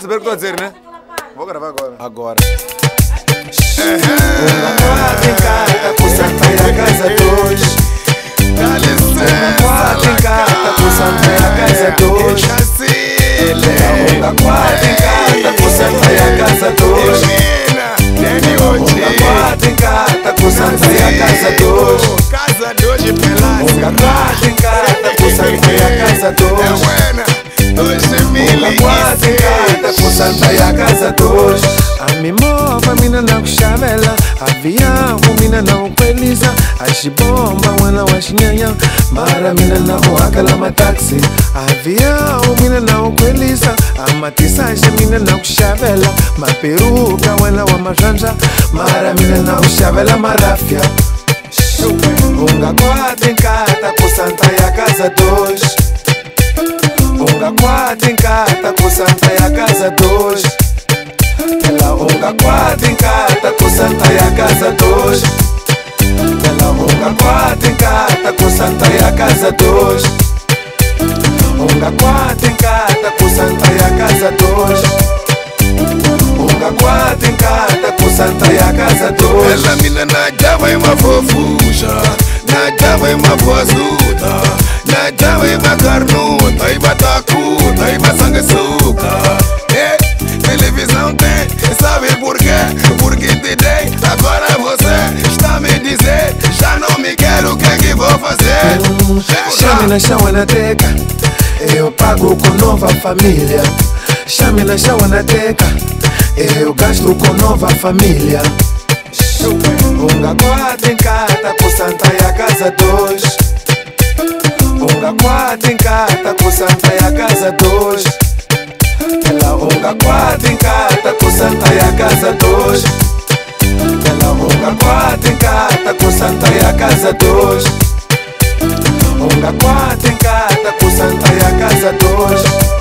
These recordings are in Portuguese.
Saber o que estou a dizer, né? Vou gravar agora. Agora. Quatro em cada, por Santa e a casa dois. Dá licença. Quatro em cada, por Santa e a casa dois. Quatro em cada, por Santa e a casa dois. Quatro em cada, por Santa e a casa dois. Casa dois de pelas. Quatro em cada, por Santa e a casa dois. Quatro em cada, por Santa e a casa dois. A me mova, mina não chavela. Avião, mina não pelisa. Ashi bomba, wana washi nyanha. Mara mina não aquela ma taxi. Avião, mina não pelisa. Amatissagem, mina não chavela. Ma peruca, wana wa majanja. Mara mina não chavela, marafia. Unga quatro em cada, por Santa e a casa dois. Unga quatro em cada, por Santa e a casa dois. Ela unga quatro em cada, por Santa e a casa dois. Ela unga quatro em cada, por Santa e a casa dois. Unga quatro em cada, por Santa e a casa dois. Unga quatro em cada, por Santa e a casa dois. Ela mina na java e uma fofucha. Na java e uma boazuda. Na java e uma carnuta. E batacuta, e basangue suca. Televisão tem, sabe por quê? Porque te dei, agora você está me dizer. Já não me quero, o que é que vou fazer? Chame na chão na teca, eu pago com nova família. Chame na chão na teca, eu gasto com nova família. Unga quatro em cada, por Santa e a casa dois. Unga quatro em cada, por Santa e a casa dois. Ela unga quatro em cada, por Santa e a casa dois. Ela unga quatro em cada, por Santa e a casa dois. Unga quatro em cada, por Santa e a casa dois.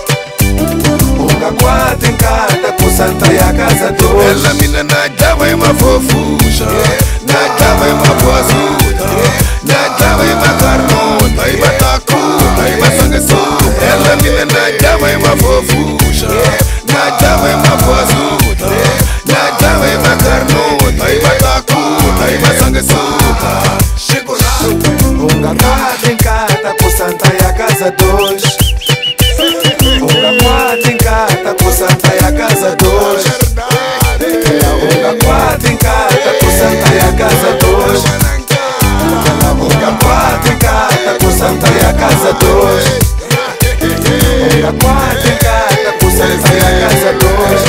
Unga quatro em cada, por Santa e a casa dois. Ela mina na java e uma fofucha. Na java e uma boazuda. Na java e uma carnuta. E batacuta, e basangue suca. Ela mina na java e uma fofucha. Na java e uma boazuda. Na java e uma carnuta. E batacuta, e basangue suca. Chego lá. Unga quatro em cada, por Santa e a casa dois. Unga quatro em cada, por Santa e a casa dois. Unga quatro em cada, por Santa e a casa dois. Unga quatro em cada, por Santa e a casa dois. Unga quatro em cada, por Santa e a casa dois.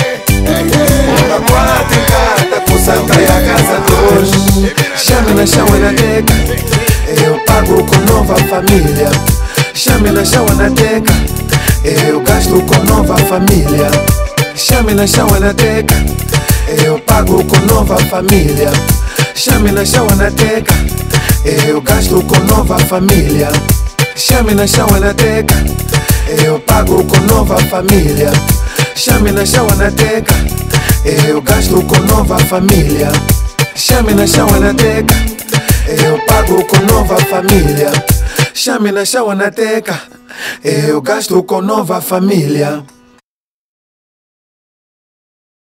Unga quatro em cada, por Santa e a casa dois. Chame na chão na teca, eu pago com nova família. Chame na chão na teca, eu gasto com nova família. Chame na chão na teca, eu pago com nova família. Chame na chão na teca, eu gasto com nova família. Chame na chão na teca, eu pago com nova família. Chame na chão na teca, eu gasto com nova família. Chame na chão na teca, eu pago com nova família. Chame na chão na teca, eu gasto com nova família.